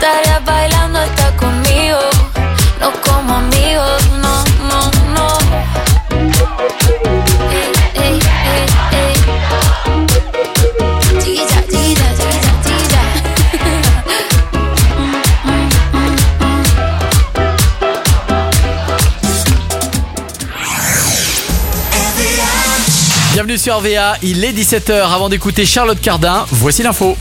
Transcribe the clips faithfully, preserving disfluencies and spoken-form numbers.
estarías bailando hasta conmigo. No como amigos, no, no, no. Ey, ey, ey, ey. Chiquilla, chiquilla, chiquilla, chiquilla. Bienvenue sur R V A, il est dix-sept heures. Avant d'écouter Charlotte Cardin, voici l'info.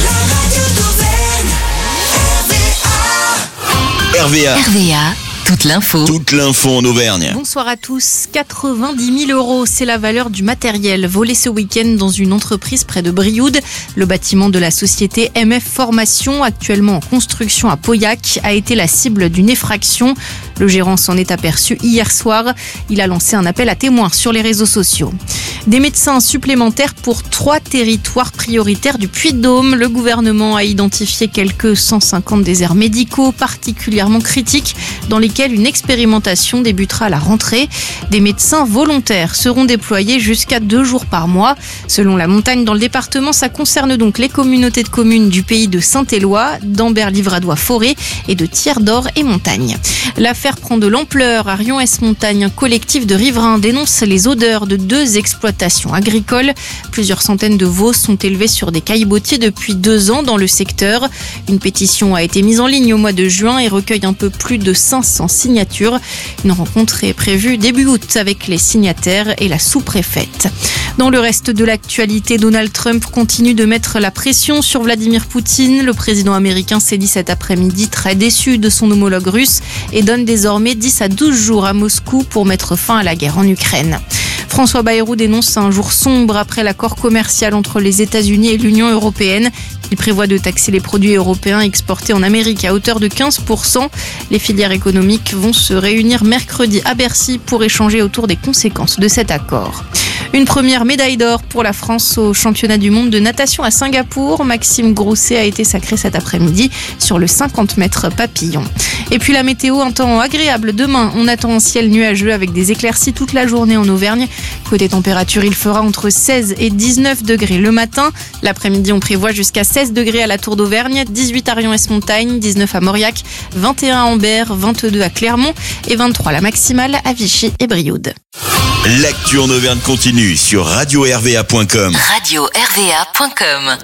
R V A. R V A, toute l'info. Toute l'info en Auvergne. Bonsoir à tous. quatre-vingt-dix mille euros, c'est la valeur du matériel volé ce week-end dans une entreprise près de Brioude. Le bâtiment de la société M F Formation, actuellement en construction à Pauillac, a été la cible d'une effraction. Le gérant s'en est aperçu hier soir. Il a lancé un appel à témoins sur les réseaux sociaux. Des médecins supplémentaires pour trois territoires prioritaires du Puy-de-Dôme. Le gouvernement a identifié quelques cent cinquante déserts médicaux particulièrement critiques dans lesquels une expérimentation débutera à la rentrée. Des médecins volontaires seront déployés jusqu'à deux jours par mois. Selon la montagne dans le département, ça concerne donc les communautés de communes du pays de Saint-Éloi, d'Ambert-Livradois-Forêt et de Thiers-d'Or et Montagne. L'affaire prend de l'ampleur. À Rion-Est-Montagne, un collectif de riverains dénonce les odeurs de deux exploitations agricoles. Plusieurs centaines de veaux sont élevés sur des caillebotiers depuis deux ans dans le secteur. Une pétition a été mise en ligne au mois de juin et recueille un peu plus de cinq cents signatures. Une rencontre est prévue début août avec les signataires et la sous-préfète. Dans le reste de l'actualité, Donald Trump continue de mettre la pression sur Vladimir Poutine. Le président américain s'est dit cet après-midi très déçu de son homologue russe et donne désormais dix à douze jours à Moscou pour mettre fin à la guerre en Ukraine. François Bayrou dénonce un jour sombre après l'accord commercial entre les États-Unis et l'Union européenne. Il prévoit de taxer les produits européens exportés en Amérique à hauteur de quinze pour cent. Les filières économiques vont se réunir mercredi à Bercy pour échanger autour des conséquences de cet accord. Une première médaille d'or pour la France au championnat du monde de natation à Singapour. Maxime Grousset a été sacré cet après-midi sur le cinquante mètres papillon. Et puis la météo, un temps agréable demain. On attend un ciel nuageux avec des éclaircies toute la journée en Auvergne. Côté température, il fera entre seize et dix-neuf degrés le matin. L'après-midi, on prévoit jusqu'à seize degrés à la Tour d'Auvergne, dix-huit à Rion-Est-Montagne, dix-neuf à Mauriac, vingt et un à Ambert, vingt-deux à Clermont et vingt-trois la maximale à Vichy et Brioude. L'actu en Auvergne continue sur radio r v a point com. radio r v a point com.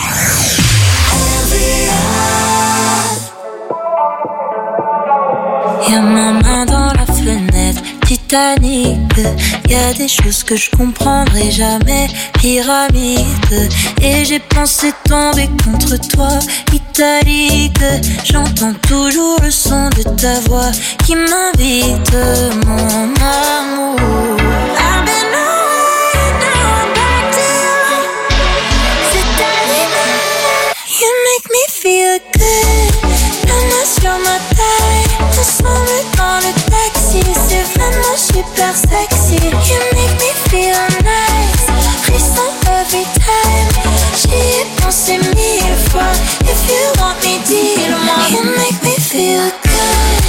Y'a ma main dans la fenêtre, Titanic. Y'a des choses que je comprendrai jamais, pyramide. Et j'ai pensé tomber contre toi, italique. J'entends toujours le son de ta voix qui m'invite, mon amour. I've been away, now I'm back to you. C'est terminé. You make me feel good. La main sur ma taille, ensemble dans le taxi. C'est vraiment super sexy. You make me feel nice. Frisson every time. J'y ai pensé mille fois. If you want me, dis-le-moi. You make me feel good.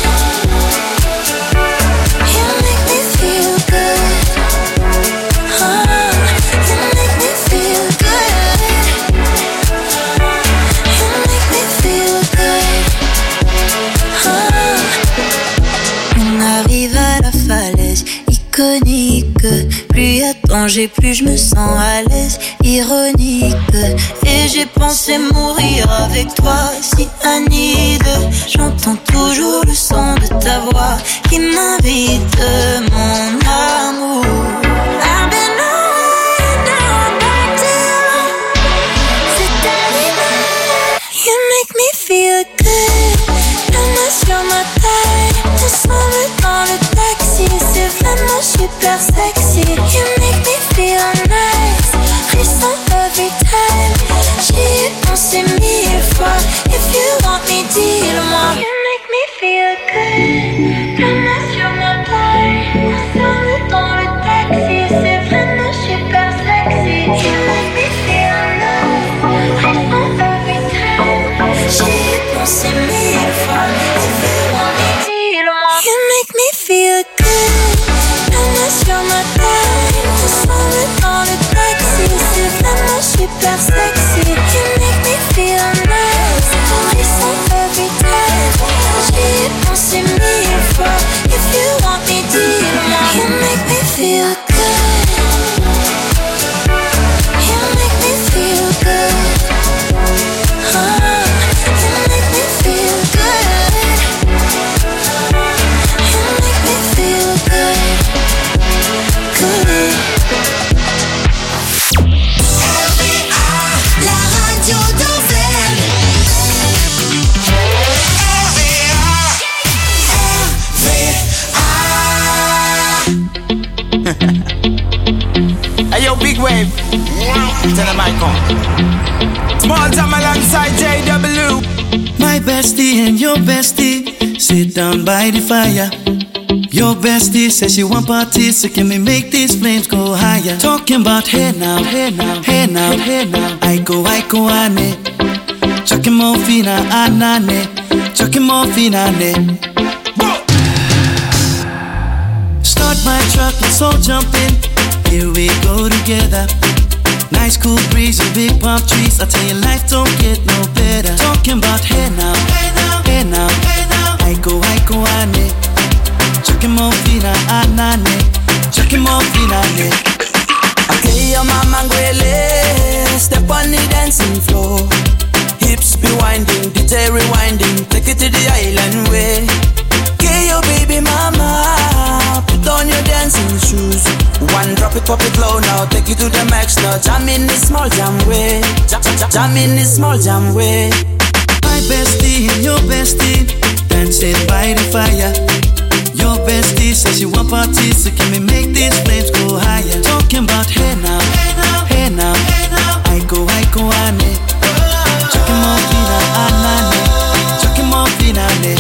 You make me feel good. Oh, you make me feel good. You make me feel good. Oh. On arrive à la falaise iconique. Plus y a danger, plus je me sens à l'aise. Ironique. Et j'ai pensé mourir avec toi, si Anide. J'entends toujours le son de ta voix qui m'invite, mon amour. I've been away, now I'm back to you. C'est terminé. You make me feel good. La main sur ma taille, ensemble dans le taxi. C'est vraiment super sexy. You make me feel nice. Frisson every time. J'y ai pensé mille fois. If you want me, dis-le-moi. You make me feel good. La main sur ma taille, ensemble dans le taxi. C'est vraiment super sexy. You make me feel nice. Frisson every time. J'y ai pensé mille fois. If you want me, dis-le-moi. You make me feel good. La main sur ma taille, ensemble dans le taxi. C'est vraiment super sexy. You make me feel nice. Frisson every Tell them I come. Small time alongside J W. My bestie and your bestie sit down by the fire. Your bestie says she want parties, so can we make these flames go higher? Talking about hey now, hey now, hey now, hey now. I go, I go, ane. Chucking more fina, anane. Chucking more fina, ane. Start my truck, let's all jump in. Here we go together. Nice cool breeze and big palm trees. I tell you, life don't get no better. Talking about hey now, hey now, hey now, hey now. I go, I go, ane. Chucking more fina, anane. Chucking more fina, ane. Okay, your mama ngwele. Step on the dancing floor. Hips be winding, D J rewinding. Take it to the island way. Okay, your baby mama. Put on your dancing shoes. One drop it, pop it low now. Take it to the max now. Jam in the small jam way. Jam, jam, jam in the small jam way. My bestie and your bestie dancing by the fire. Your bestie says she want parties, so can we make these flames go higher? Talking about hey now, hey now, hey now, hey now. I go, I go, ane. Chucking more fina, anane. Chucking more fina, ane.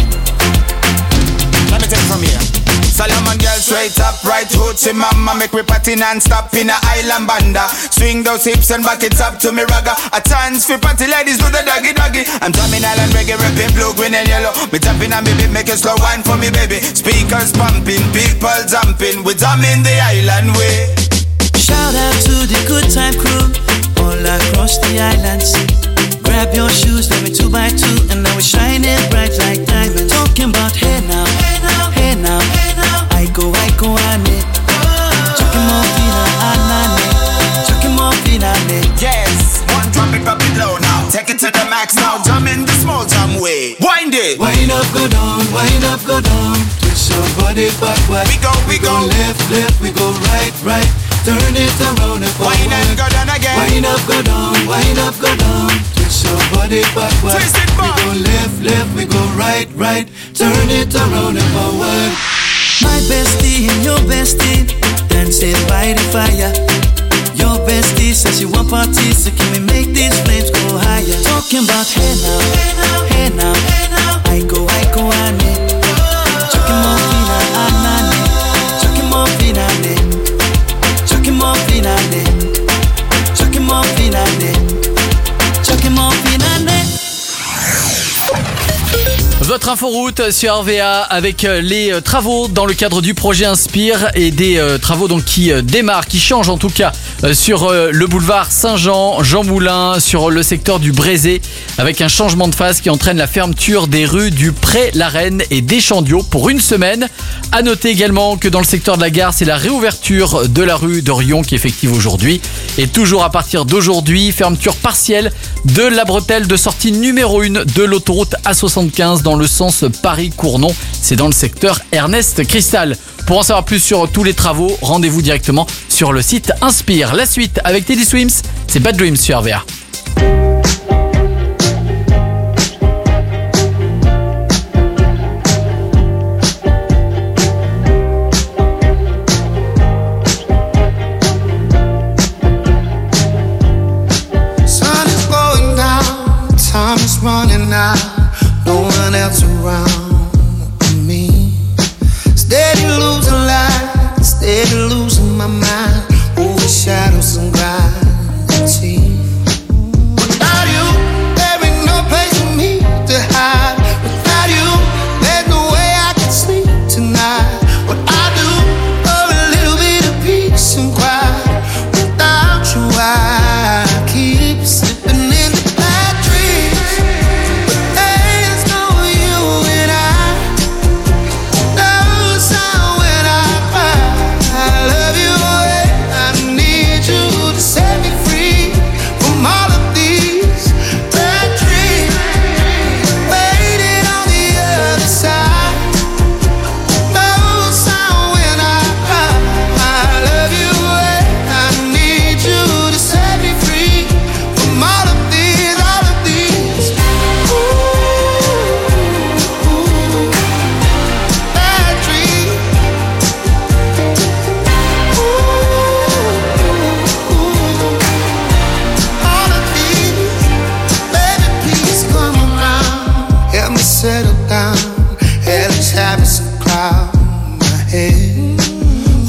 Let me take it from here. Solomon girl straight up, right hoochie mama. Make we party non-stop in a island banda. Swing those hips and back it up to me ragga. A chance for party ladies do the doggy doggy. I'm drumming island reggae, rapping blue, green and yellow. Me tapping and me beat, make a slow wine for me baby. Speakers pumping, people jumping. We drumming the island way. Shout out to the good time crew all across the islands. Grab your shoes, let me two by two, and now we're shining bright like diamonds. Talking about hey now, hey now, hey now, hey now. I go, I go, ane. Chucking more fina, anane. Chucking more fina, ane. Yes, one drop it, drop it low now. Take it to the max now. Jump in the small jam way. Wind it. Wind up, go down, wind up, go down. Twist your body backward. We go, we, we go. go left, left, we go right, right. Turn it around and forward. Wind and go down again. Wind up, go down, wind up, go down. Twist your body backward. Twist it back. We go left, left, we go right, right. Turn it around and forward. My bestie and your bestie dancing by the fire. Your bestie says she want parties, so can we make these flames go higher? Talking about hey now, hey now, hey now, hey now. I go, I go, ane. Chucking more fina, anane. Chucking more fina, ane. Chucking more fina, ane. Chucking more fina, ane. Chucking more fina, ane. Votre inforoute sur R V A avec les travaux dans le cadre du projet Inspire et des euh, travaux donc qui euh, démarrent, qui changent en tout cas euh, sur euh, le boulevard Saint-Jean, Jean Moulin, sur le secteur du Brézé, avec un changement de phase qui entraîne la fermeture des rues du Pré, la Reine et des Chandiaux pour une semaine. À noter également que dans le secteur de la gare, c'est la réouverture de la rue de Rion qui est effective aujourd'hui. Et toujours à partir d'aujourd'hui, fermeture partielle de la bretelle de sortie numéro un de l'autoroute A soixante-quinze dans le sens Paris-Cournon. C'est dans le secteur Ernest Cristal. Pour en savoir plus sur tous les travaux, rendez-vous directement sur le site Inspire. La suite avec Teddy Swims, c'est Bad Dreams sur R V A. Running out, no one else around me. Steady losing light, steady losing my mind. Overshadow some gravity. Without you, there ain't no place for me to hide. Without you, there's no way I can sleep tonight. What I do for a little bit of peace and quiet. Without you, I keep slipping in the bad dreams. There's no you and I.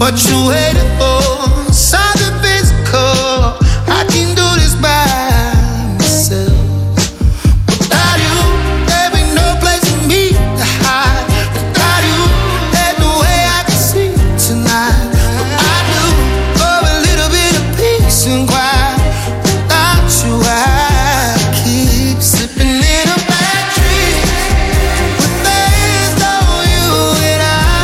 what you waiting for? Something physical. I can do this by myself. Without you, there be no place for me to hide. Without you, there's no way I can sleep tonight. But I do for a little bit of peace and quiet. Without you, I keep slipping in a bad dream. But there's no you and I.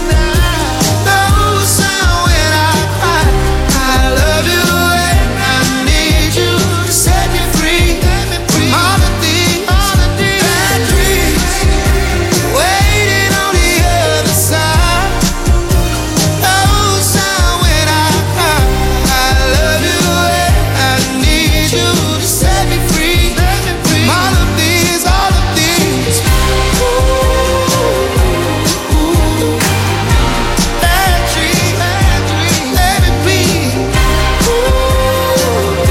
No sound when I cry. I love you and I need you to set me free from all of these bad dreams waiting on the other side. No sound when I cry. I love you and I need you to set me free from all of these, all of these. Ooh, bad dreams, bad dreams, let it be. Ooh,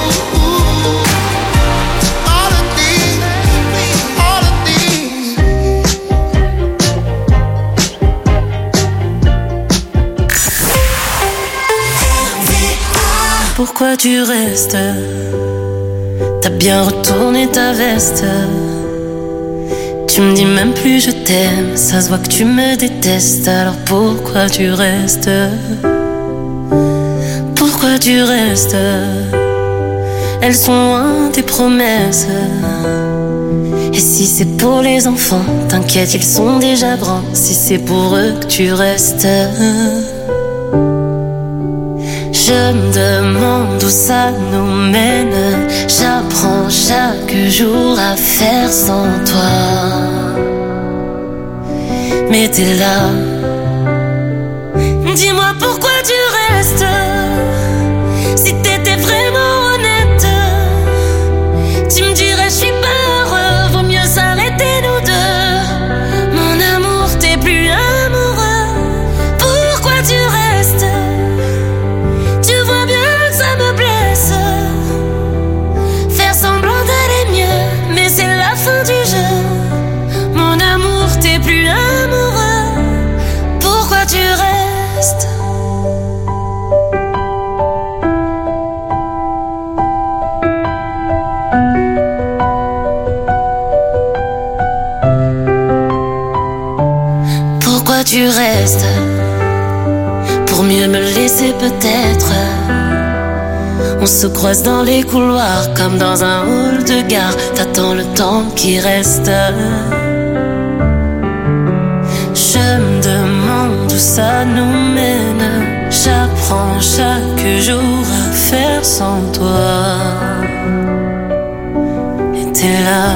all of these, all of these. Pourquoi tu restes? T'as bien retourné ta veste. Tu me dis même plus je t'aime. Ça se voit que tu me détestes. Alors pourquoi tu restes? Pourquoi tu restes? Elles sont loin tes promesses. Et si c'est pour les enfants, t'inquiète, ils sont déjà grands. Si c'est pour eux que tu restes, je me demande où ça nous mène. J'apprends chaque jour à faire sans toi. Mais t'es là. Dis-moi pourquoi tu restes. Si t'étais vraiment honnête, tu me dirais je suis pas heureux. Vaut mieux s'arrêter nous deux. Mon amour, t'es plus amoureux. Pourquoi tu restes? Tu vois bien que ça me blesse. Faire semblant d'aller mieux, mais c'est la fin du jeu. Mon amour, t'es plus amoureux. Pourquoi tu restes? Pourquoi tu restes? Pour mieux me laisser peut-être. On se croise dans les couloirs comme dans un hall de gare. T'attends le temps qui reste. Je me demande où ça nous mène. J'apprends chaque jour à faire sans toi. Et t'es là.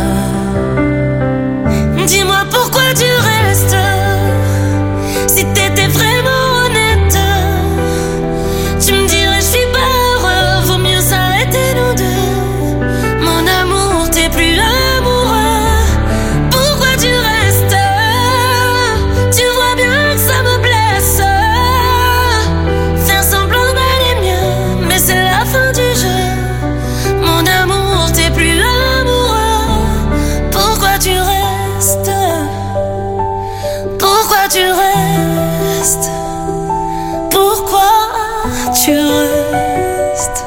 Dis-moi pourquoi tu restes. Si t'étais vraiment honnête, tu me dirais je suis pas heureux. Vaut mieux s'arrêter nous deux. Mon amour, t'es plus amoureux. Pourquoi tu restes? Tu vois bien que ça me blesse. Faire semblant d'aller mieux, mais c'est la fin du jeu. Mon amour, t'es plus amoureux. Pourquoi tu restes? Pourquoi tu restes? Pourquoi tu restes?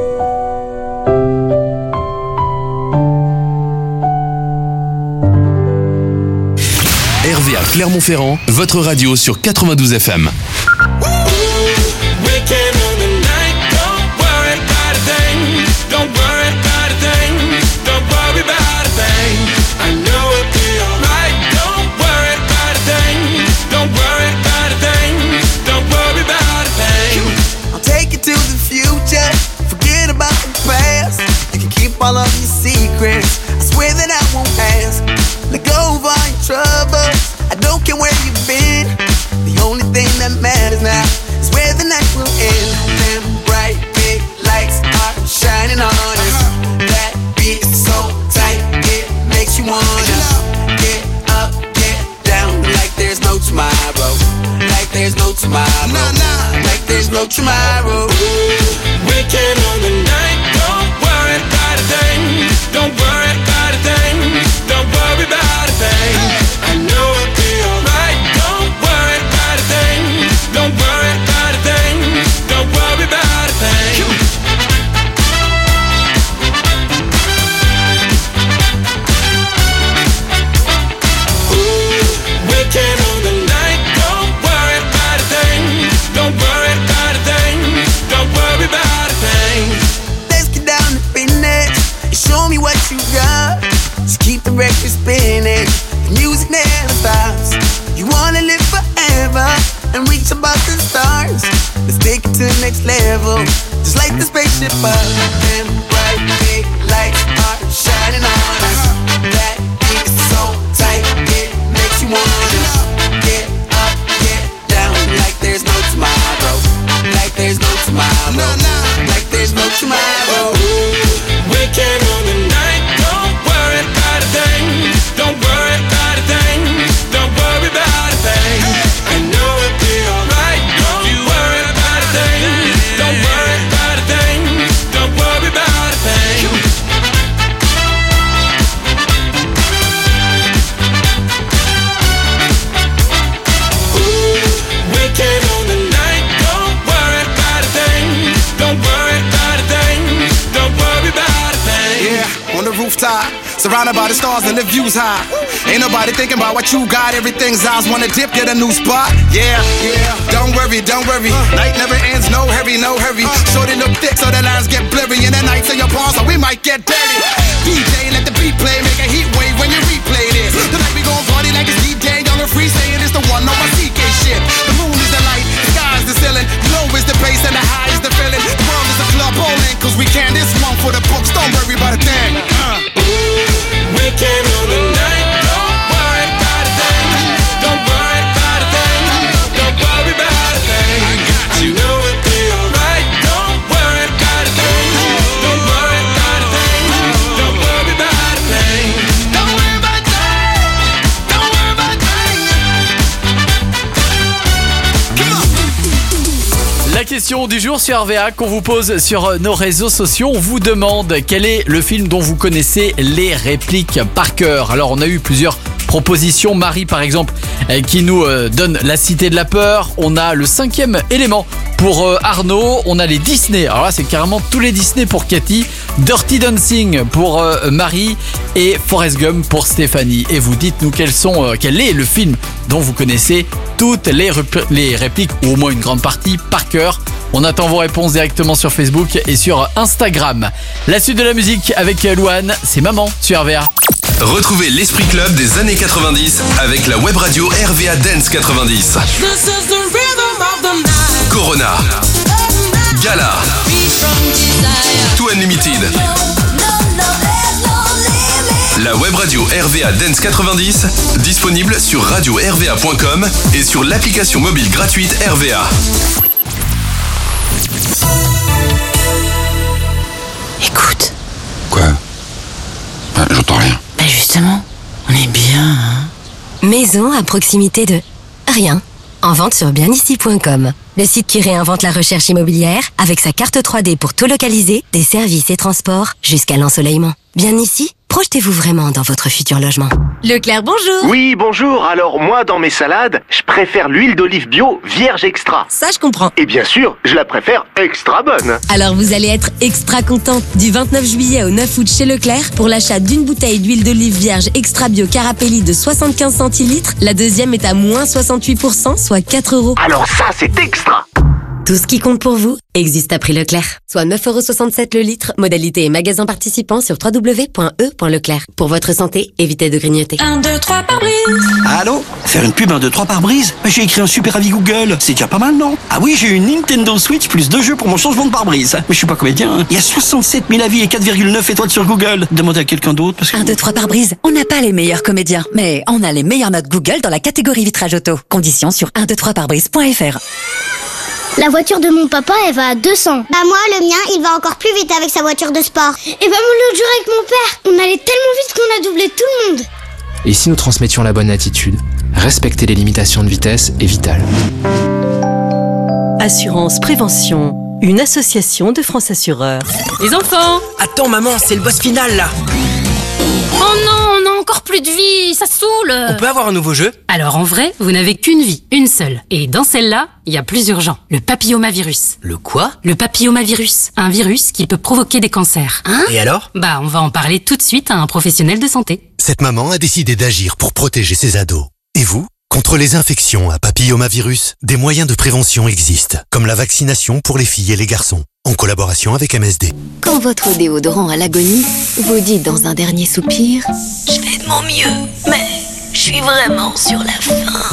R V A Clermont-Ferrand, votre radio sur quatre-vingt-douze F M. All of your secrets, I swear that I won't ask. Let go of all your troubles, I don't care where you've been. The only thing that matters now is where the night will end. Them bright big lights are shining on us. That beat is so tight, it makes you wanna get up, get down, like there's no tomorrow. Like there's no tomorrow. Like there's no tomorrow. Weekend on the night, don't worry about a thing. Don't worry about a thing. Don't worry about a thing. I know it'll be alright. Don't worry about a thing. Don't worry about life is spinning, the music never stops. You wanna live forever and reach above the stars. Let's take it to the next level, just like the spaceship up. And bright big lights are shining on us. That beat is so tight, it makes you wanna get up, get down, like there's no tomorrow, like there's no tomorrow, no, no. Like there's no tomorrow. We came on the night, don't worry about a thing, don't worry about a thing, don't worry about a thing. I know it'll be alright, don't you worry about a thing, don't worry about a thing, don't worry about a thing. Ooh, we came on the night, don't worry about a thing, don't worry about a thing, don't worry about a thing. Yeah, on the rooftop, surrounded by the stars and the views high. Ain't nobody thinking about what you got, everything's ours. Wanna dip, get a new spot. Yeah, yeah. Don't worry, don't worry. Night never ends, no hurry, no hurry. Shorty look thick so the lines get blurry. And the nights in your palms, so we might get dirty. D J, let the beat play, make a heat wave when you replay this. Tonight we gon' party like it's D J, young and free, saying it's the one on my C K shit. The moon is the light, the sky is the ceiling, low is the bass and the high is the feeling. The world is a club bowling, cause we can this one for the books. Don't worry about a thing. Uh. We came on the night, don't worry about a thing, don't worry about a thing, don't worry about a thing. You know it'll be alright, don't worry about a thing, don't worry about a thing, don't worry about a thing. Don't worry about a thing, don't worry about a thing. Come on. La question du jour sur R V A qu'on vous pose sur nos réseaux sociaux, on vous demande quel est le film dont vous connaissez les répliques par cœur. Alors on a eu plusieurs propositions, Marie par exemple qui nous donne La Cité de la Peur, on a Le Cinquième Élément pour Arnaud, on a les Disney, alors là c'est carrément tous les Disney pour Cathy, Dirty Dancing pour Marie et Forrest Gump pour Stéphanie. Et vous dites-nous quels sont, quel est le film dont vous connaissez toutes les, rep- les répliques ou au moins une grande partie par cœur. On attend vos réponses directement sur Facebook et sur Instagram. La suite de la musique avec Louane, c'est Maman sur R V A. Retrouvez l'Esprit Club des années quatre-vingt-dix avec la web radio R V A Dance quatre-vingt-dix. Corona, Gala, Too Unlimited. La web radio R V A Dance quatre-vingt-dix, disponible sur radio r v a point com et sur l'application mobile gratuite R V A. Écoute. Quoi? Bah, j'entends rien. Bah justement, on est bien, hein. Maison à proximité de rien. En vente sur bien ici point com. Le site qui réinvente la recherche immobilière avec sa carte trois D pour tout localiser, des services et transports jusqu'à l'ensoleillement. Bien ici, projetez-vous vraiment dans votre futur logement. Leclerc, bonjour. Oui, bonjour. Alors moi, dans mes salades, je préfère l'huile d'olive bio vierge extra. Ça, je comprends. Et bien sûr, je la préfère extra bonne. Alors vous allez être extra content. Du vingt-neuf juillet au neuf août chez Leclerc, pour l'achat d'une bouteille d'huile d'olive vierge extra bio Carapelli de soixante-quinze centilitres, la deuxième est à moins soixante-huit pour cent, soit quatre euros. Alors ça, c'est extra. Tout ce qui compte pour vous existe à prix Leclerc. Soit neuf euros soixante-sept le litre. Modalité et magasin participant sur w w w point e point leclerc. Pour votre santé, évitez de grignoter. un, deux, trois par brise. Allô? Faire une pub un, deux, trois par brise? Mais j'ai écrit un super avis Google. C'est déjà pas mal, non? Ah oui, j'ai une Nintendo Switch plus deux jeux pour mon changement de pare-brise. Mais je suis pas comédien. Hein. Il y a soixante-sept mille avis et quatre virgule neuf étoiles sur Google. Demandez à quelqu'un d'autre parce que... un, deux, trois par brise. On n'a pas les meilleurs comédiens, mais on a les meilleures notes Google dans la catégorie vitrage auto. Conditions sur un, deux, trois par brise point f r. La voiture de mon papa, elle va à deux cents. Bah moi, le mien, il va encore plus vite avec sa voiture de sport. Et bah moi, l'autre jour avec mon père, on allait tellement vite qu'on a doublé tout le monde. Et si nous transmettions la bonne attitude? Respecter les limitations de vitesse est vital. Assurance Prévention, une association de France Assureurs. Les enfants! Attends maman, c'est le boss final là. Oh non, on a encore plus de vie, ça saoule. On peut avoir un nouveau jeu? Alors en vrai, vous n'avez qu'une vie, une seule. Et dans celle-là, il y a plus urgent, le papillomavirus. Le quoi? Le papillomavirus, un virus qui peut provoquer des cancers. Hein? Et alors? Bah on va en parler tout de suite à un professionnel de santé. Cette maman a décidé d'agir pour protéger ses ados. Et vous? Contre les infections à papillomavirus, des moyens de prévention existent, comme la vaccination pour les filles et les garçons, en collaboration avec M S D. Quand votre déodorant à l'agonie, vous dites dans un dernier soupir « Je fais de mon mieux, mais je suis vraiment sur la fin ».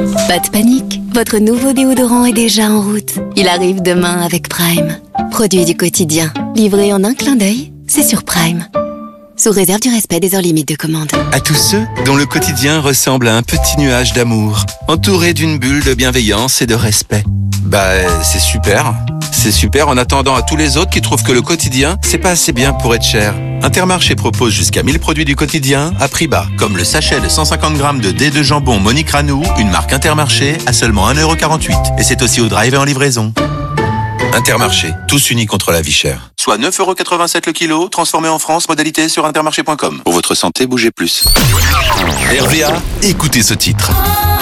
Pas de panique, votre nouveau déodorant est déjà en route. Il arrive demain avec Prime. Produit du quotidien, livré en un clin d'œil, c'est sur Prime. Sous réserve du respect des heures limites de commande. À tous ceux dont le quotidien ressemble à un petit nuage d'amour, entouré d'une bulle de bienveillance et de respect. Bah, c'est super. C'est super en attendant à tous les autres qui trouvent que le quotidien, c'est pas assez bien pour être cher. Intermarché propose jusqu'à mille produits du quotidien à prix bas, comme le sachet de cent cinquante grammes de dés de jambon Monique Ranou, une marque Intermarché, à seulement un euro quarante-huit. Et c'est aussi au drive et en livraison. Intermarché, tous unis contre la vie chère. Soit neuf euros quatre-vingt-sept le kilo, transformé en France, modalité sur intermarché point com. Pour votre santé, bougez plus. R V A, écoutez ce titre.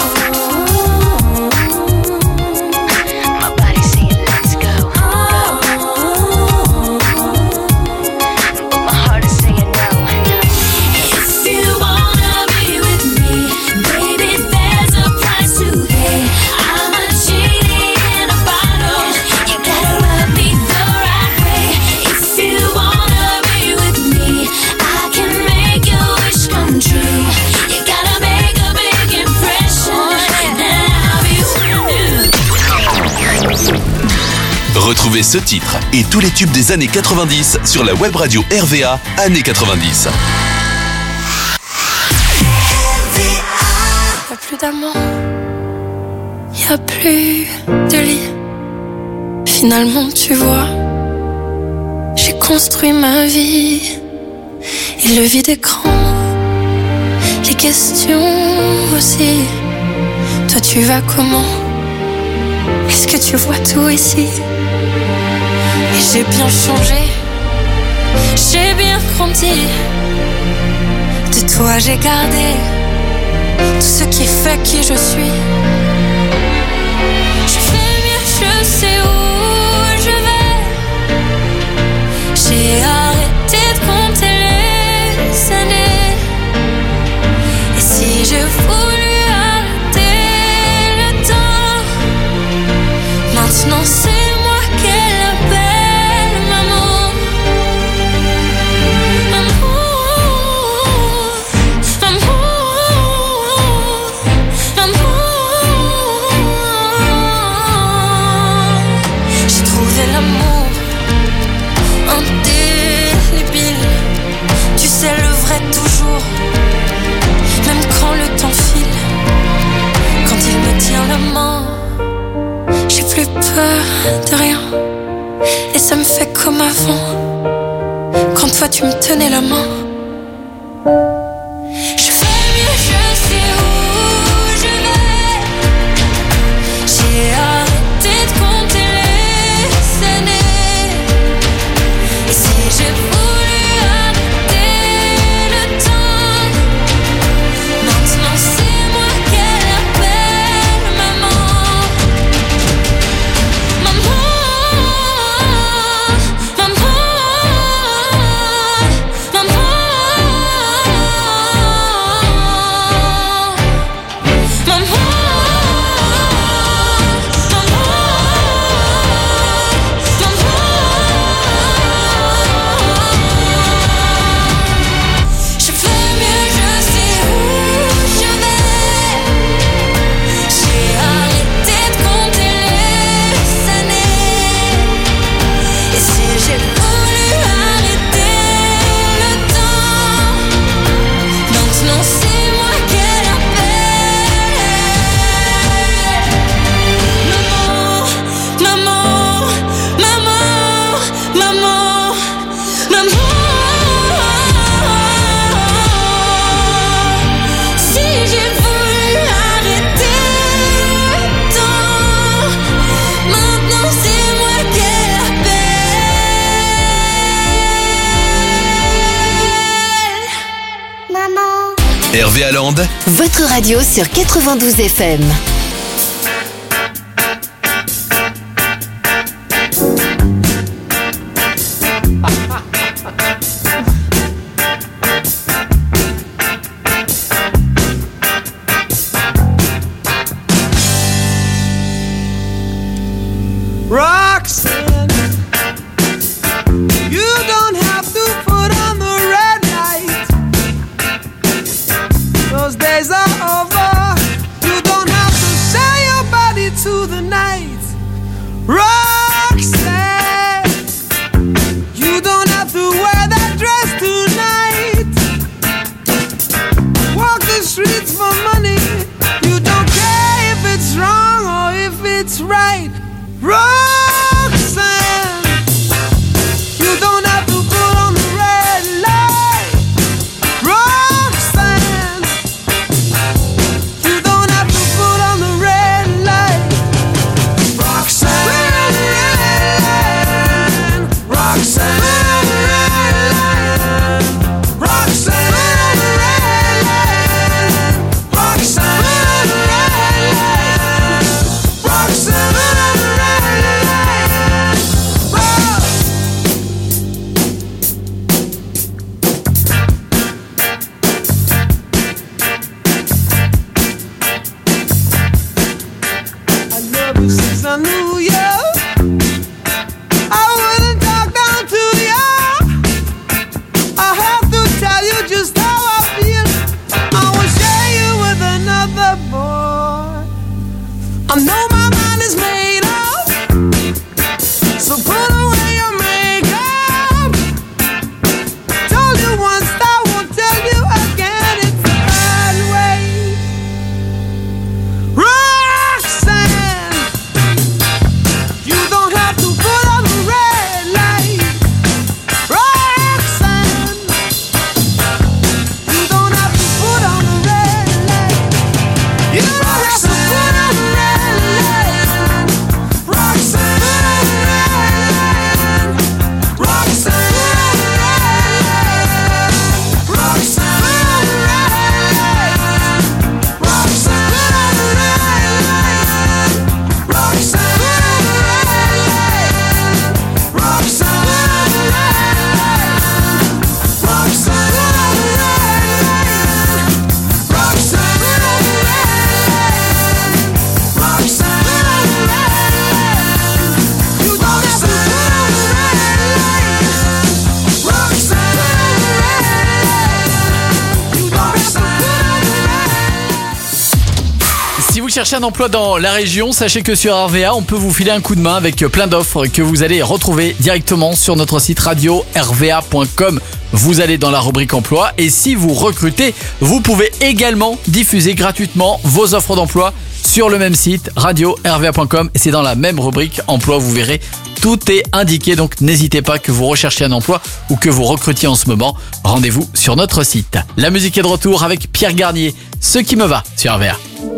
Retrouvez ce titre et tous les tubes des années quatre-vingt-dix sur la web radio R V A années quatre-vingt-dix. Y'a plus d'amant, y'a plus de lit. Finalement, tu vois, j'ai construit ma vie. Et le vide écran, les questions aussi. Toi, tu vas comment? Est-ce que tu vois tout ici? Et j'ai bien changé, j'ai bien grandi. De toi j'ai gardé tout ce qui fait qui je suis. Je fais mieux, je sais où je vais. J'ai arrêté de compter les années. Et si je voulais arrêter le temps, maintenant c'est moi qu'elle appelle maman. Maman, maman, maman. J'ai trouvé l'amour indélébile. Tu sais le vrai toujours, même quand le temps file. Quand il me tient la main, j'ai plus peur de rien. Et ça me fait comme avant, quand toi tu me tenais la main. Je fais mieux, je sais où je vais. J'ai arrêté de compter les années. Et si j'ai voulu arrêter le temps, maintenant c'est moi qu'elle appelle maman. Maman, maman, maman, je fais mieux, je sais où je vais. J'ai arrêté de compter les années. Et si j'ai voulu arrêter le temps, maintenant c'est moi qu'elle appelle. Maman, maman, maman, maman, maman. Si j'ai voulu arrêter le temps, maintenant c'est moi qu'elle appelle. Maman. R V A Land, Votre radio sur quatre-vingt-douze F M. those days are over. You don't have to sell your body to the night, Roxanne. You don't have to wear that dress tonight, walk the streets for money. You don't care if it's wrong or if it's right, Roxanne. You don't have to put on the red light, Roxanne. You don't have to put on the red light, Roxanne. Roxanne. Roxanne. Since I knew you, I wouldn't talk down to you. I have to tell you just how I feel. I will share you with another boy. I know my mind is made up, so put away your makeup. Told you once, I won't tell you again. It's the bad way, Roxanne. You don't have to put on the red light, Roxanne. You don't have to put on the red light. You don't have to put on the red light, Roxanne. Roxanne. Roxanne. Si vous cherchez un emploi dans la région, sachez que sur R V A, on peut vous filer un coup de main avec plein d'offres que vous allez retrouver directement sur notre site radio r v a point com. Vous allez dans la rubrique emploi et si vous recrutez, vous pouvez également diffuser gratuitement vos offres d'emploi sur le même site radio r v a point com et c'est dans la même rubrique emploi, vous verrez. Tout est indiqué, donc n'hésitez pas que vous recherchiez un emploi ou que vous recrutiez en ce moment. Rendez-vous sur notre site. La musique est de retour avec Pierre Garnier. Ce qui me va sur R V A.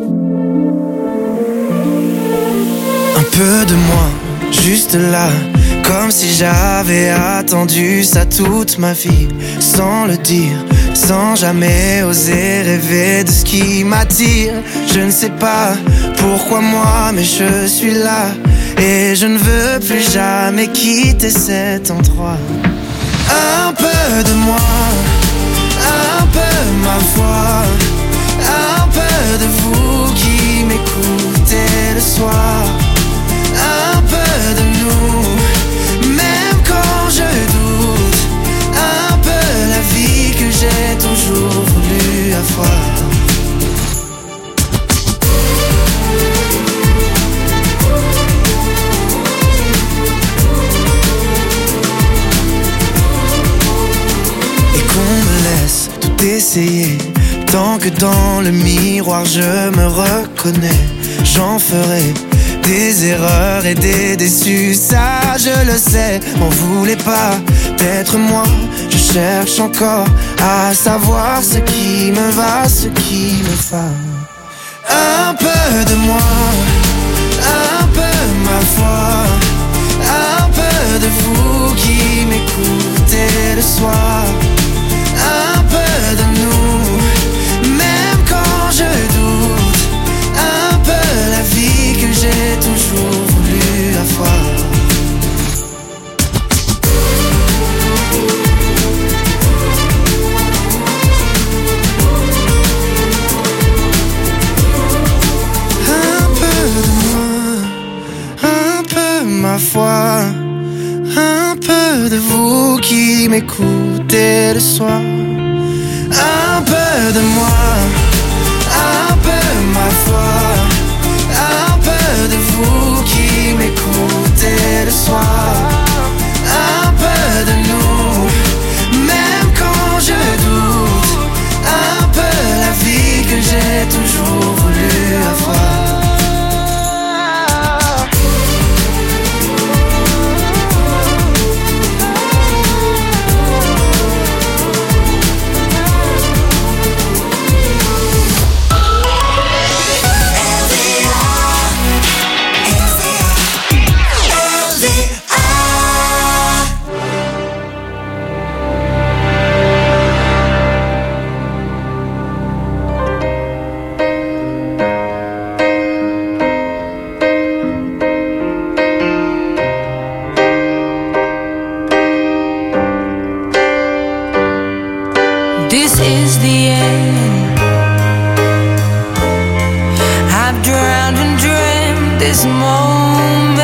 Un peu de moi, juste là, comme si j'avais attendu ça toute ma vie, sans le dire, sans jamais oser rêver de ce qui m'attire. Je ne sais pas pourquoi moi, mais je suis là, et je ne veux plus jamais quitter cet endroit. Un peu de moi, un peu ma foi, un peu de vous qui m'écoutez le soir. Un peu de nous, même quand je doute. Un peu la vie que j'ai toujours voulu avoir. Et qu'on me laisse tout essayer, tant que dans le miroir je me reconnais. J'en ferai des erreurs et des déçus, ça je le sais. M'en voulez pas d'être moi, je cherche encore à savoir ce qui me va, ce qui me va. Un peu de moi, un peu ma foi, un peu de vous qui m'écoutez le soir. Un peu de nous, même quand je doute. Un peu la vie que j'ai toujours voulu avoir. Un peu de moi, un peu ma foi, un peu de vous qui m'écoutez le soir. Un peu de moi, this moment.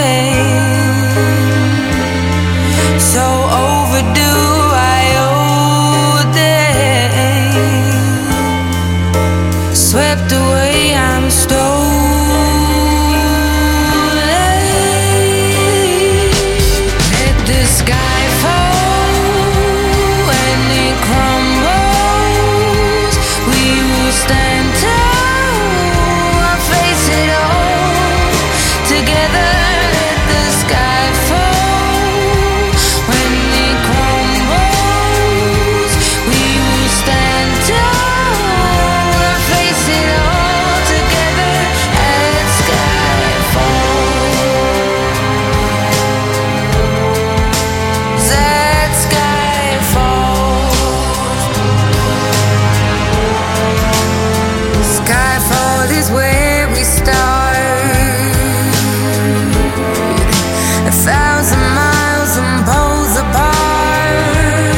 So overdue, I owe them. Swept away, I'm stolen. Let the sky fall when it crumbles. We will stand tall, I'll face it all together. Let the sky fall when it crumbles. We will stand tall, I'll face it all together. Let sky fall. That sky fall. Skyfall is where we start. A thousand miles and poles apart,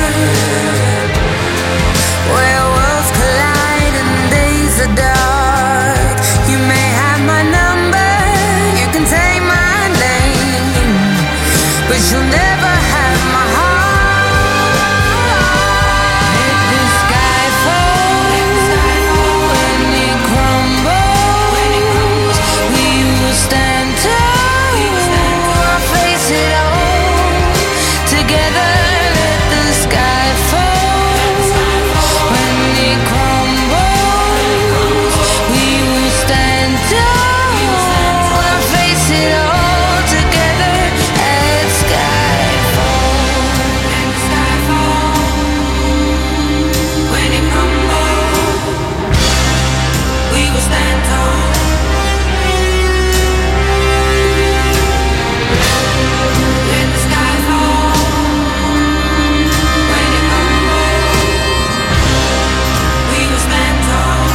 where worlds collide and days are dark. You may have my number, you can take my name, but you'll never have my heart. Let the sky fall when it crumbles. We will stand tall, I'll face it all together. Let the sky fall when it crumbles. We will stand tall, I'll face it all together. Let sky fall. When it crumbles, we will stand tall. Let the sky fall. When it crumbles, we will stand tall.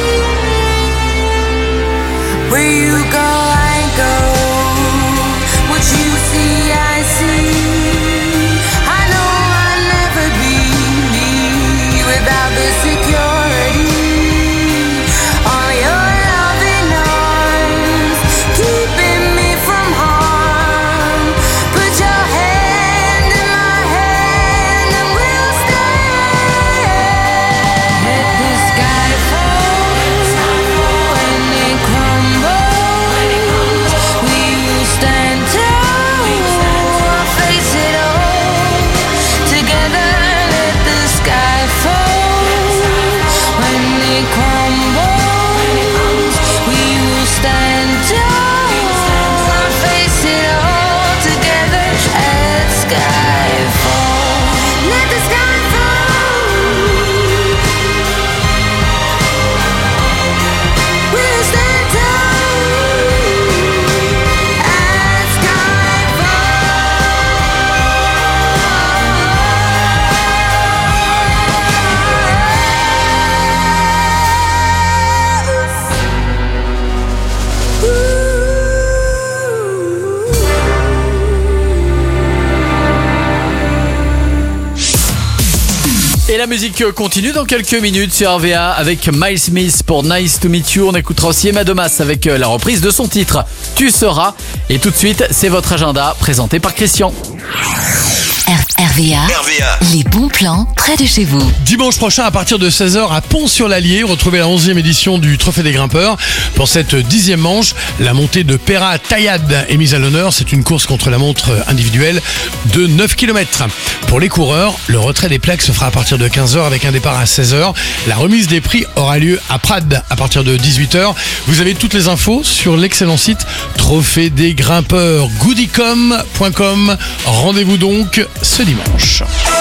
Where you go, I go. What you see, I see. I know I'll never be me without the security. All your loving arms keeping me from harm. Put your hand in my hand and we'll stand. Let the sky fall when it crumbles. We will stand tall, I'll face it all together. Let the sky fall when it crumbles. We will stand tall, I'll face it all together. Let sky fall. Let the sky fall. We'll stand tall. Let sky Et la musique continue dans quelques minutes sur R V A avec Miles Smith pour Nice to Meet You. On écoutera aussi Emma Domas avec la reprise de son titre Tu seras. Et tout de suite, c'est votre agenda présenté par Christian. R V A, R V A. les bons plans près de chez vous. Dimanche prochain à partir de seize heures à Pont-sur-l'Allier, retrouvez la onzième édition du Trophée des Grimpeurs. Pour cette dixième manche, la montée de Pera Taillade est mise à l'honneur. C'est une course contre la montre individuelle de neuf kilomètres. Pour les coureurs, le retrait des plaques se fera à partir de quinze heures avec un départ à seize heures. La remise des prix aura lieu à Prades à partir de dix-huit heures. Vous avez toutes les infos sur l'excellent site Trophée des Grimpeurs goodicom point com. Rendez-vous donc ce dimanche.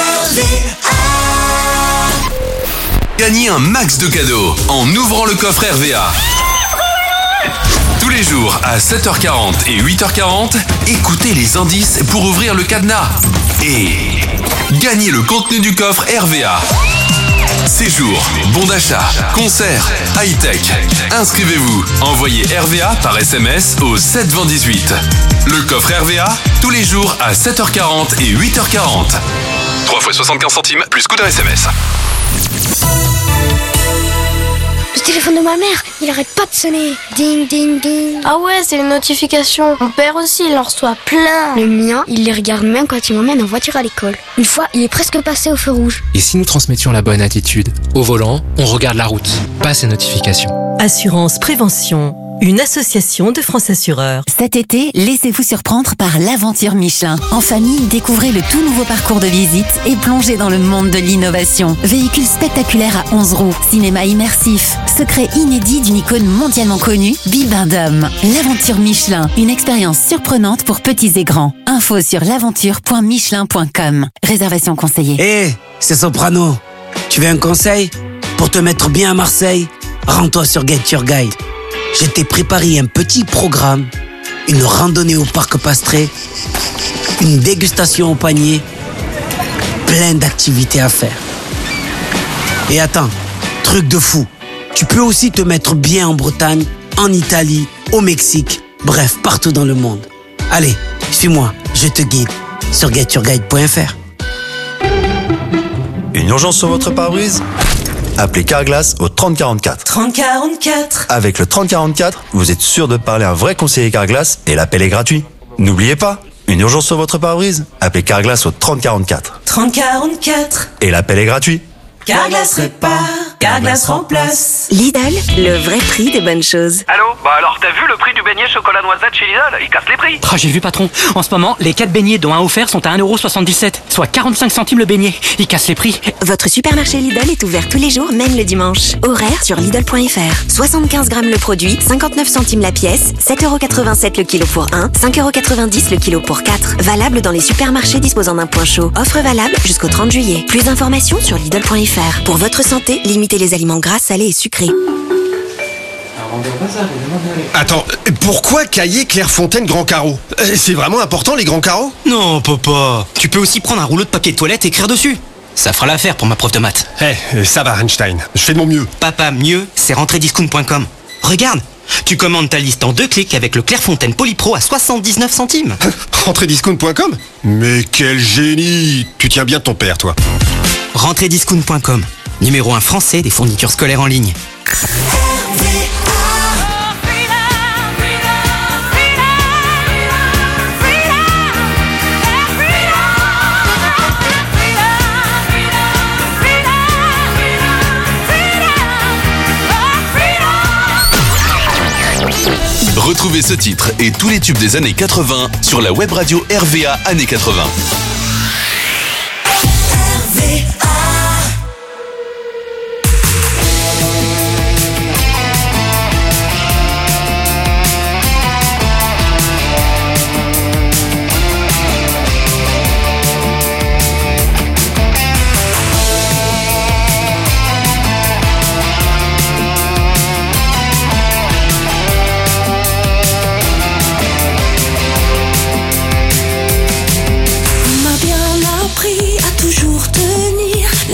Gagnez un max de cadeaux en ouvrant le coffre R V A. Tous les jours à sept heures quarante et huit heures quarante, écoutez les indices pour ouvrir le cadenas. Et gagnez le contenu du coffre R V A. Séjour, bon d'achat, concert, high-tech. Inscrivez-vous. Envoyez R V A par S M S au sept vingt dix-huit. Le coffre R V A, tous les jours à sept heures quarante et huit heures quarante. trois fois soixante-quinze centimes plus coût d'un S M S. Le téléphone de ma mère, il arrête pas de sonner. Ding, ding, ding. Ah ouais, c'est les notifications. Mon père aussi, il en reçoit plein. Le mien, il les regarde même quand il m'emmène en voiture à l'école. Une fois, il est presque passé au feu rouge. Et si nous transmettions la bonne attitude? Au volant, on regarde la route, pas ces notifications. Assurance Prévention, une association de France Assureurs. Cet été, laissez-vous surprendre par l'aventure Michelin. En famille, découvrez le tout nouveau parcours de visite et plongez dans le monde de l'innovation. Véhicule spectaculaire à onze roues, cinéma immersif, secret inédit d'une icône mondialement connue, Bibendum. L'aventure Michelin, une expérience surprenante pour petits et grands. Info sur l'aventure point michelin point com. Réservation conseillée. Hé, hey, c'est Soprano. Tu veux un conseil? Pour te mettre bien à Marseille, rends-toi sur Get Your Guide. Je t'ai préparé un petit programme, une randonnée au parc Pastré, une dégustation au panier, plein d'activités à faire. Et attends, truc de fou, tu peux aussi te mettre bien en Bretagne, en Italie, au Mexique, bref, partout dans le monde. Allez, suis-moi, je te guide sur get your guide point f r. Une urgence sur votre pare-brise? Appelez Carglass au trente quarante-quatre. trente quarante-quatre. Avec le trente quarante-quatre, vous êtes sûr de parler à un vrai conseiller Carglass et l'appel est gratuit. N'oubliez pas, une urgence sur votre pare-brise? Appelez Carglass au trente quarante-quatre. trente quarante-quatre. Et l'appel est gratuit. Carglass répare, Carglass remplace. Lidl, le vrai prix des bonnes choses. Allô? Bah alors, t'as vu le prix du beignet chocolat noisette chez Lidl? Il casse les prix. Ah, j'ai vu, patron. En ce moment, les quatre beignets dont un offert sont à un euro soixante-dix-sept, soit quarante-cinq centimes le beignet. Il casse les prix. Votre supermarché Lidl est ouvert tous les jours, même le dimanche. Horaire sur Lidl point f r. soixante-quinze grammes le produit, cinquante-neuf centimes la pièce, sept euros quatre-vingt-sept le kilo pour un, cinq euros quatre-vingt-dix le kilo pour quatre. Valable dans les supermarchés disposant d'un point chaud. Offre valable jusqu'au trente juillet. Plus d'informations sur Lidl point f r. Pour votre santé, limitez les aliments gras, salés et sucrés. Attends, pourquoi cahier Clairefontaine Grand Carreau? C'est vraiment important les grands carreaux? Non, papa. Tu peux aussi prendre un rouleau de papier de toilette et écrire dessus. Ça fera l'affaire pour ma prof de maths. Eh, hey, ça va Einstein, je fais de mon mieux. Papa, mieux, c'est rentrée discount point com. Regarde, tu commandes ta liste en deux clics avec le Clairefontaine Polypro à soixante-dix-neuf centimes. rentrée discount point com? Mais quel génie! Tu tiens bien de ton père, toi. rentrée discount point com, numéro un français des fournitures scolaires en ligne. Retrouvez ce titre et tous les tubes des années quatre-vingts sur la web radio R V A années quatre-vingts. R V A. Appris à toujours tenir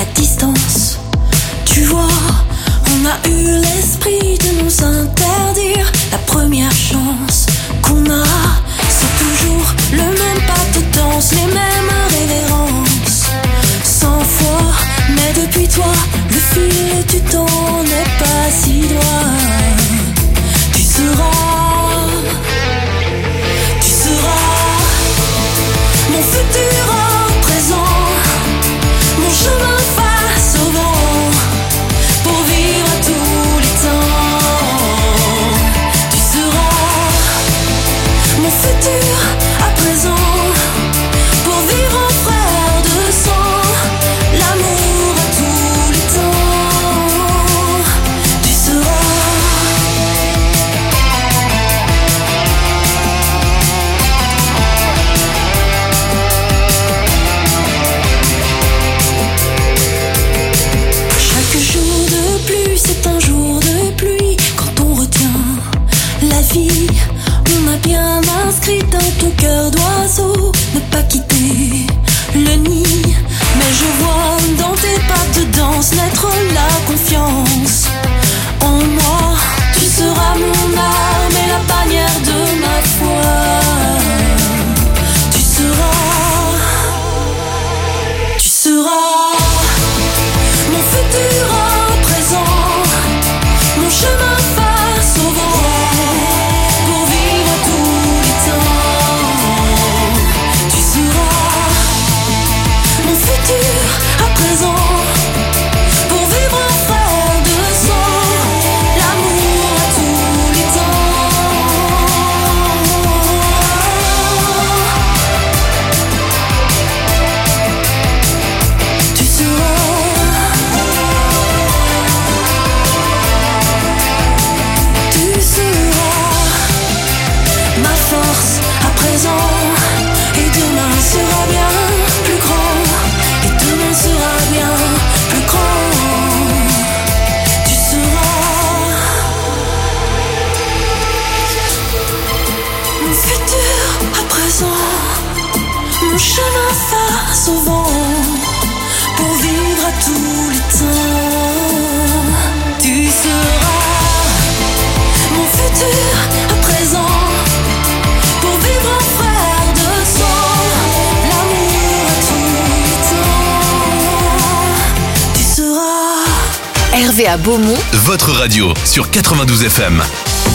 V A Beaumont. Votre radio sur quatre-vingt-douze F M.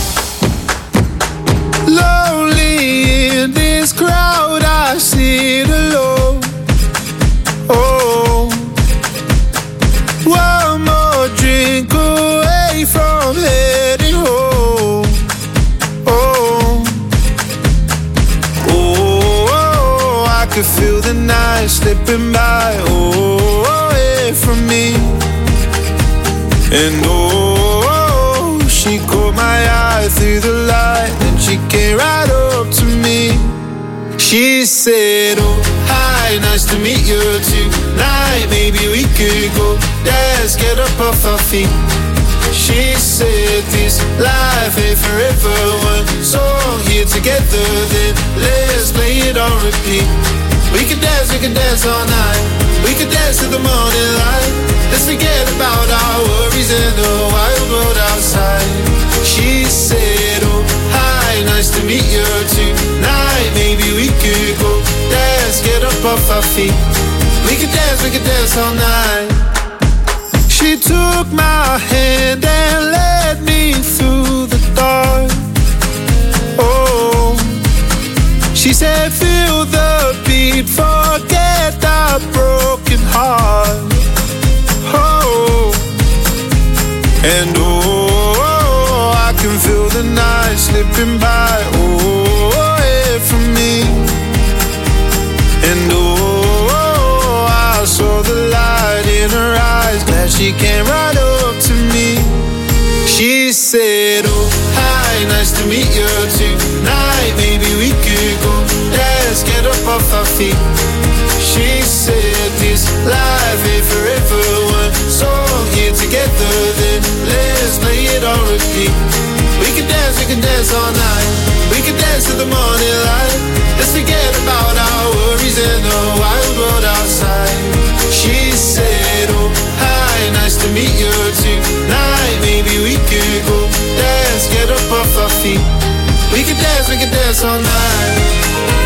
Lonely in this crowd, I sit alone. Oh, one more drink away from heading home. Oh, oh, oh, I could feel the night slipping by. Oh, away from me. And oh, she caught my eye through the light, and she came right up to me. She said, oh, hi, nice to meet you tonight. Maybe we could go dance, get up off our feet. She said, this life ain't forever. One song here together, then let's play it on repeat. We could dance, we could dance all night. We could dance to the morning light. Let's forget about our worries in the wild world outside. She said, oh, hi, nice to meet you tonight. Maybe we could go dance, get up off our feet. We could dance, we could dance all night. She took my hand and led me through the dark. Oh, she said, feel the beat, forget that broken heart. Oh, and oh, I can feel the night slipping by. Oh, away from me. And oh, I saw the light in her eyes, glad she came right up to me. She said, oh, hi, nice to meet you tonight. Maybe we could go dance, get up off our feet. She said, this life ain't forever. One song here together, then let's play it on repeat. We can dance, we can dance all night. We can dance to the morning light. Let's forget about our worries in the wild world outside. She said, oh, hi, nice to meet you tonight. Maybe we could go dance, get up off our feet. We can dance, we can dance all night.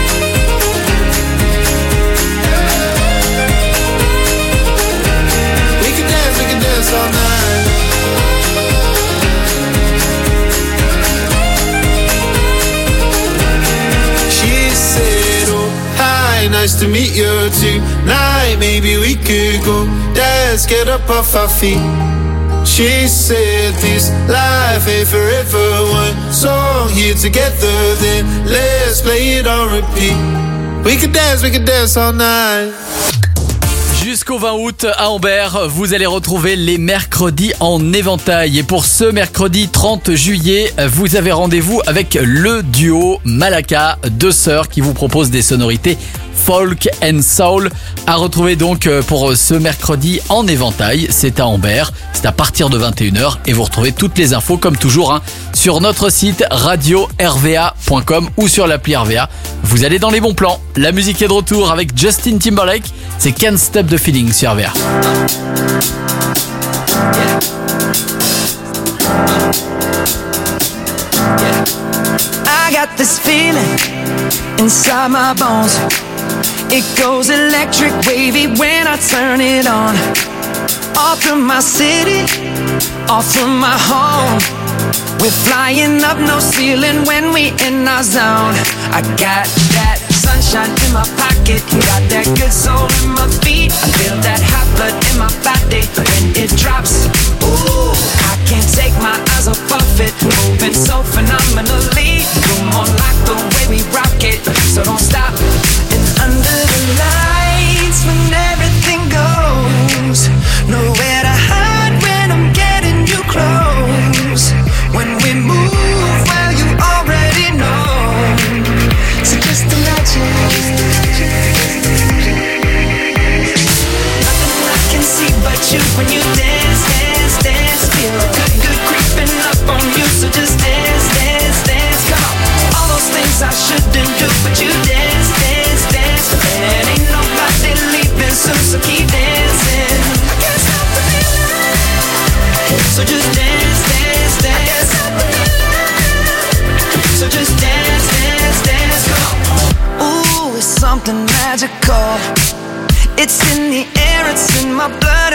All night. She said, oh, hi, nice to meet you tonight. Maybe we could go dance, get up off our feet. She said, this life ain't forever. One song here together, then let's play it on repeat. We could dance, we could dance all night. Jusqu'au vingt août à Ambert, vous allez retrouver les mercredis en éventail. Et pour ce mercredi trente juillet, vous avez rendez-vous avec le duo Malaka, deux sœurs qui vous proposent des sonorités folk and soul à retrouver donc pour ce mercredi en éventail. C'est à Ambert, c'est à partir de vingt et une heures et vous retrouvez toutes les infos comme toujours hein, sur notre site radio r v a point com ou sur l'appli R V A. Vous allez dans les bons plans. La musique est de retour avec Justin Timberlake. C'est Can't Stop the Feeling sur R V A. I got this feeling inside my bones. It goes electric wavy when I turn it on. Off from my city, off from my home. We're flying up no ceiling when we in our zone. I got that sunshine in my pocket, got that good soul in my feet. I feel that hot blood in my body when it drops. Ooh, I can't take my eyes off of it, moving so phenomenally. You're more like the way we rock it, so don't stop. And under the lights, when everything goes, nowhere to hide when I'm getting you close. When we move, well, you already know. So just imagine. Nothing I can see but you when you dance, dance, dance. Feel good, good creeping up on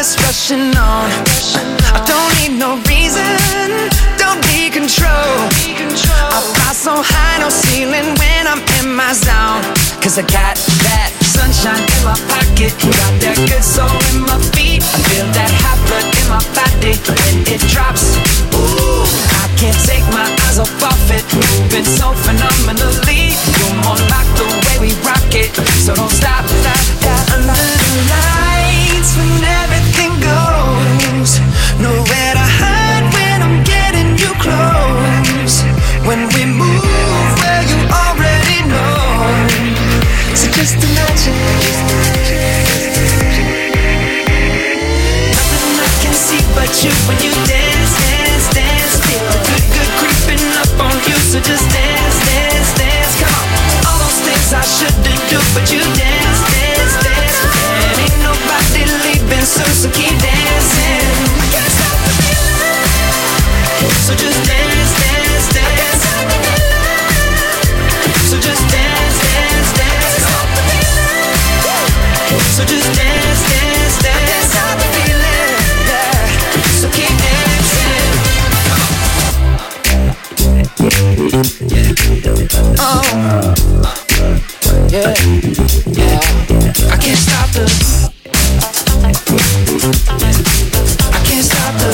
just rushing on. I don't need no reason, don't need control. I fly so high, no ceiling when I'm in my zone. Cause I got that sunshine in my pocket, got that good soul in my feet. I feel that hot blood in my body when it drops. Ooh, I can't take my eyes off of it, moving so phenomenally. You're more like the way we rock it, so don't stop, stop, stop. Under the lights when everything goes, nowhere to hide when I'm getting you close. When we move, well you already know. So just imagine, nothing I can see but you when you dance, dance, dance. Feel the good, good creeping up on you. So just dance, dance, dance. Come on, all those things I shouldn't do, but you dance, dance, dance. And ain't nobody leaving soon, so keep dancing. I can't stop the feeling. So just dance, dance, dance. So just dance, dance, dance. So just dance, dance, dance. Stop the feeling, yeah. So keep dancing. Oh, yeah, yeah. I can't stop the. I can't stop the.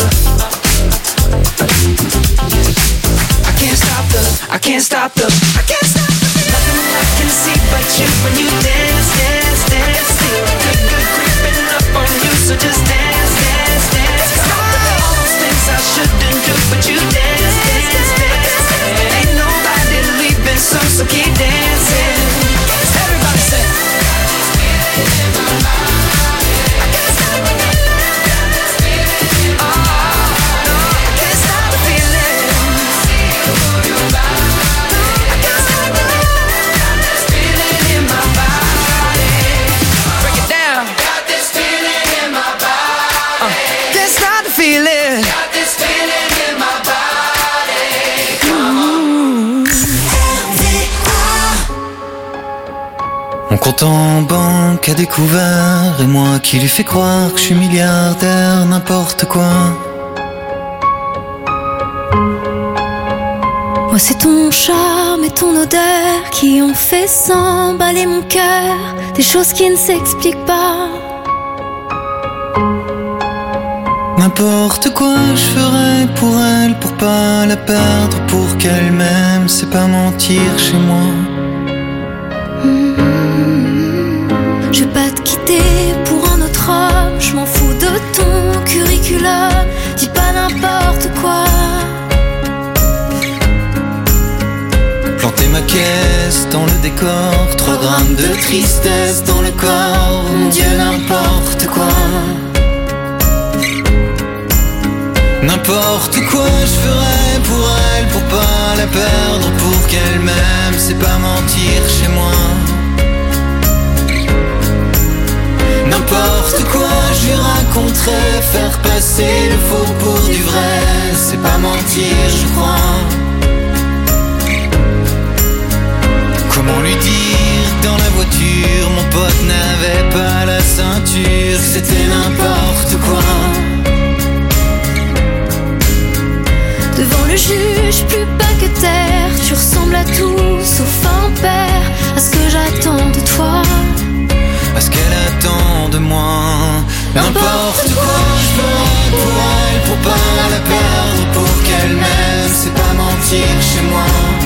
I can't stop the. I can't stop the. I can't stop the. Nothing I can see but you when you dance, dance, dance. Feel good, good creeping up on you. So just dance, dance, dance. Come on, all those things I shouldn't do, but you dance, dance, dance. Ain't nobody leaving soon, so keep dancing. Everybody say. I can't stop the feeling. Oh, no, I can't stop the feeling. I can't stop the feeling in my body. Break it down. Got this feeling in my body. Uh, can't stop the feeling. Got this feeling in my body. Come on. Mon compte en banque a découvert, et moi qui lui fais croire que je suis milliardaire, n'importe quoi. Moi c'est ton charme et ton odeur qui ont fait s'emballer mon cœur. Des choses qui ne s'expliquent pas. N'importe quoi je ferais pour elle, pour pas la perdre, pour qu'elle m'aime, c'est pas mentir chez moi. Je vais pas te quitter pour un autre homme. Je m'en fous de ton curriculum. Dis pas n'importe quoi. Planter ma caisse dans le décor, trois grammes de tristesse dans le corps. Mon Dieu, n'importe quoi. N'importe quoi je ferais pour elle, pour pas la perdre, pour qu'elle m'aime, c'est pas mentir chez moi. N'importe quoi je lui raconterais, faire passer le faux pour du vrai, c'est pas mentir je crois. Comment lui dire dans la voiture, mon pote n'avait pas la ceinture, c'était n'importe quoi. Devant le juge, plus bas que terre. Tu ressembles à tout, sauf un père. À ce que j'attends de toi, à ce qu'elle attend de moi. N'importe quoi je ferais pour elle, pour pas la perdre, pour qu'elle m'aime, c'est pas mentir chez moi.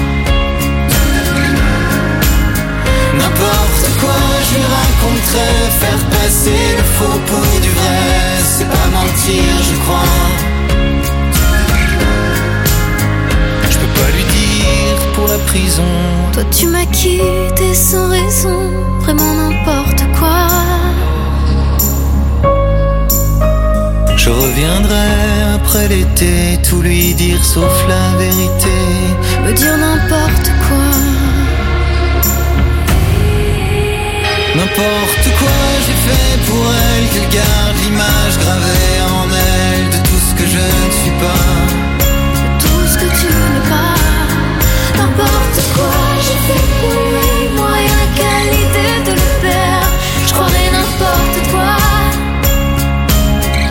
N'importe quoi je lui raconterais, faire passer le faux pour du vrai, c'est pas mentir je crois. Je peux pas lui dire pour la prison. Toi tu m'as quitté sans raison, vraiment n'importe quoi. Je reviendrai après l'été, tout lui dire sauf la vérité. Me dire n'importe quoi. N'importe quoi j'ai fait pour elle, qu'elle garde l'image gravée en elle de tout ce que je ne suis pas. De tout ce que tu n'es pas. N'importe quoi j'ai fait pour lui, moyen qu'à l'idée de le perdre. Je croirais n'importe quoi.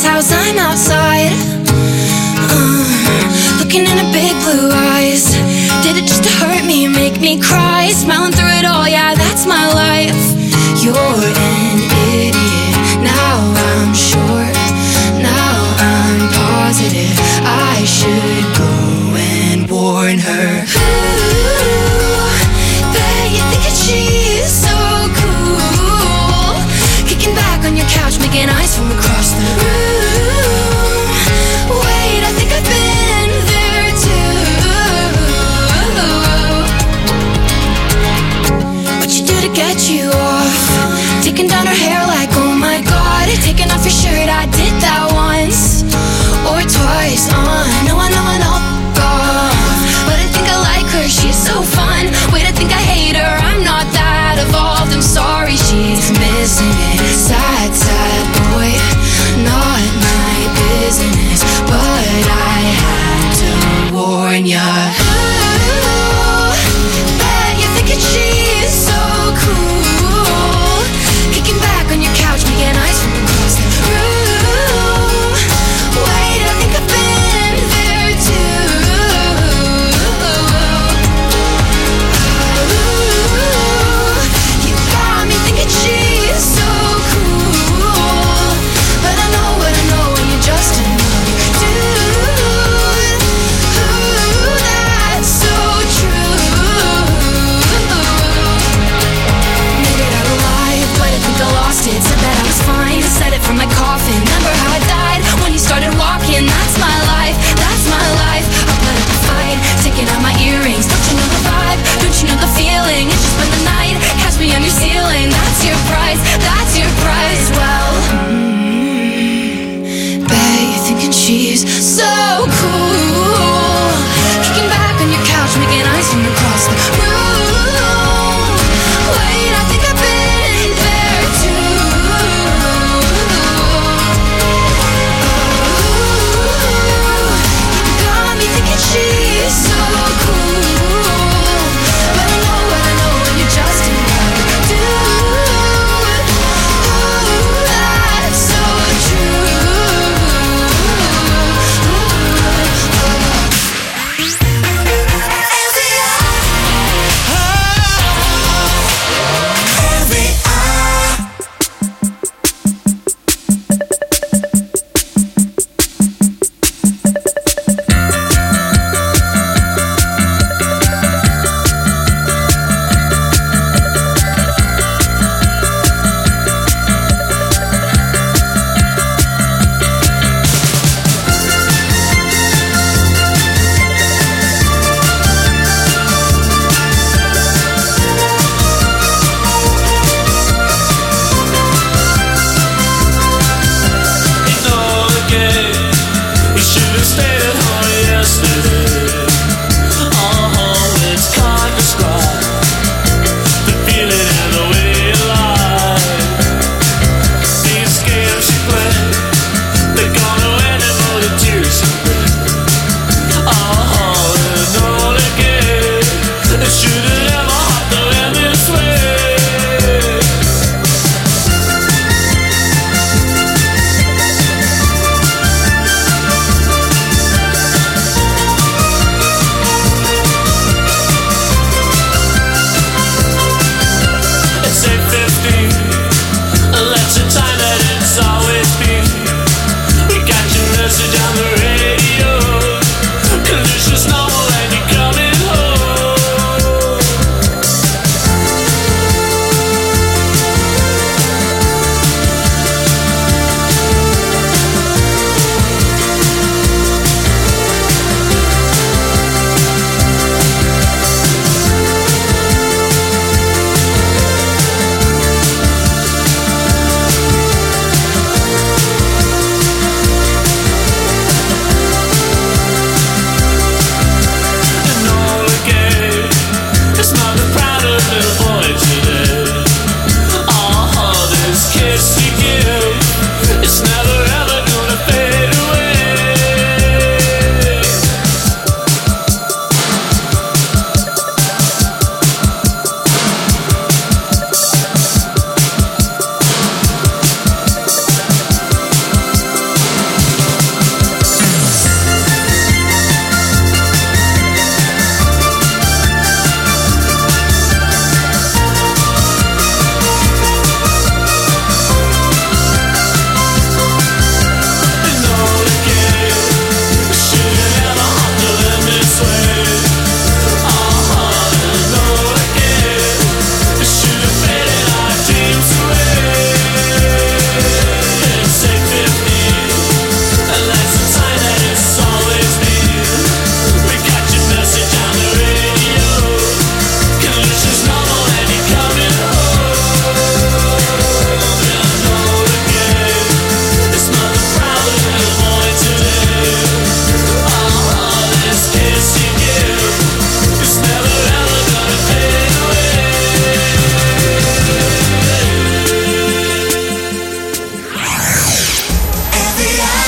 house, I'm outside. Uh, looking in her big blue eyes. Did it just to hurt me, make me cry? Smiling through it all, yeah, that's my life. You're